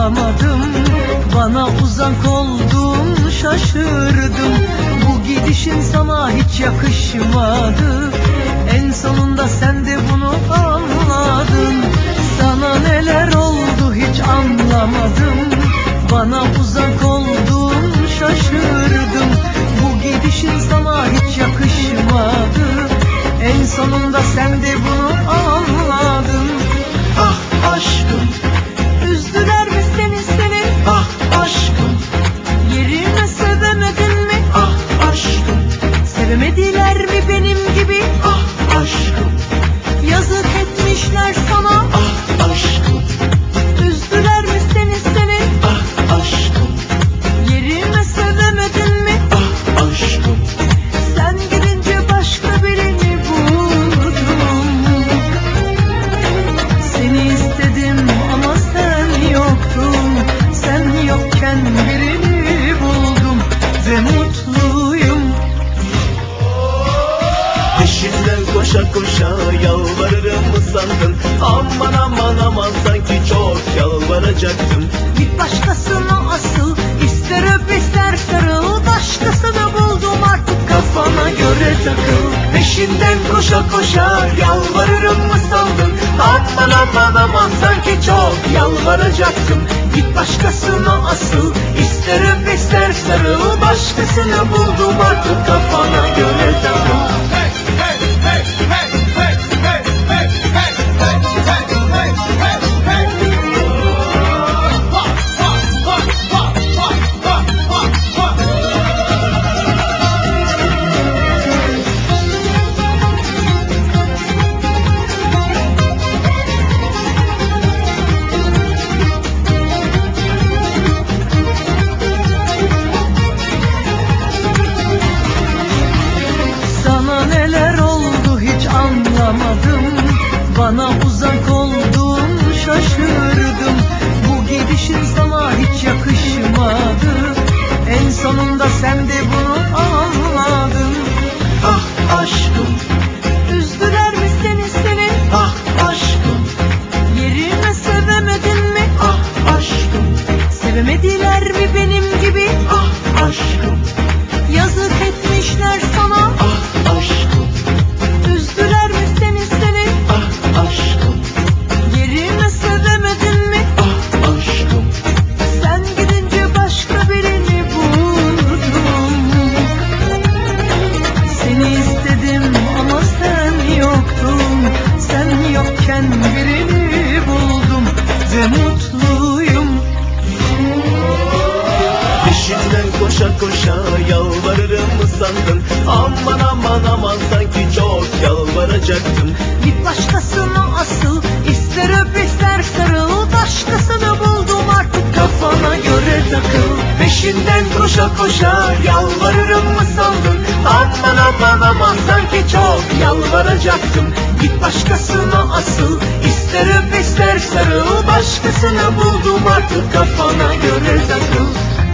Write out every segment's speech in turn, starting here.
anlamadım. Bana uzak oldun şaşırdım. Bu gidişin sana hiç yakışmadı. En sonunda sen de bunu anladın. Sana neler oldu hiç anlamadım. Bana uzak oldun şaşırdım. Bu gidişin sana hiç yakışmadı. En sonunda sen de bunu anladın. Ah aşkım, üzdüler mi seni? Ah aşkım, yerine sevemedin mi? Ah aşkım, sevemediler mi benim gibi? Ah aşkım, yazık etmişler sana. Ah aşkım, üzdüler mi seni? Ah aşkım, yerine sevemedin mi? Ah aşkım, sen gidince başka birini buldum. Seni istedim ama sen yoktun. Sen yokken birini buldum ve mutluyum. Peşinden koşa koşa yalvarırım mı sandın? Aman aman aman, sanki çok yalvaracaktım. Bir başkasına asıl, ister öp ister sarıl. Başkasını buldum artık, kafana göre takıl. Peşinden koşa koşa yalvarırım mı sandın? Aman aman aman, sanki çok yalvaracaktım. Git başkasına asıl, ister öp ister sarıl. Başkasını buldum artık, kafana göre takıl. Sana neler oldu hiç anlamadım. Bana uzak oldun şaşırdım. Bu gidişin sana hiç yakışmadı. En sonunda sen de bunu anladın. Ah aşkım, üzdüler mi seni? Ah aşkım, Yerine sevemedin mi? ah aşkım, Sevemediler mi benim gibi? ah aşkım, Yazık etmişler sana. ah aşkım, Üzdüler mi seni? ah aşkım, Yerine sevemedin mi? ah aşkım, Sen gidince başka birini buldum. Seni istedim ama sen yoktun. Sen yokken birini buldum ve mutluyum. peşinden koşa koşa yalvarırım mı sandın? Aman aman aman, sanki çok yalvaracaktım. Git başkasına asıl, ister öp ister sarıl. Başkasını buldum artık, kafana göre takıl. Peşinden koşa koşa yalvarırım mı sandın? Aman aman aman, sanki çok yalvaracaktım. Git başkasına asıl, ister öp ister sarıl. Başkasını buldum artık, kafana göre takıl.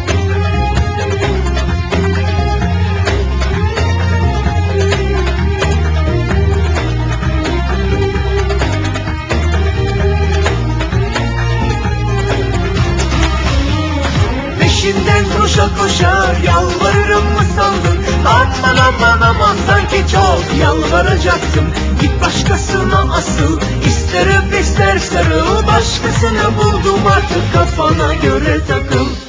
Peşinden koşa koşa yalvarırım mı sandın? Aman aman aman, sanki çok yalvaracaktım. Git başkasına asıl, ister öp ister sarıl. Başkasını buldum artık, kafana göre takıl.